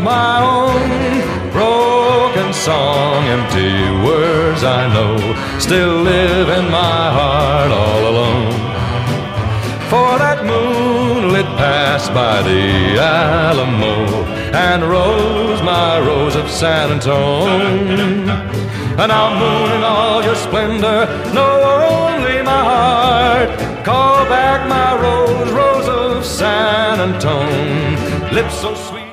my own. Broken song, empty words I know, still live in my heart all alone. For that moonlit pass by the Alamo and rose, my rose of San Antone. And now, moon, in all your splendor, know only my heart. Call back my rose, rose of San Antone. Lips so sweet.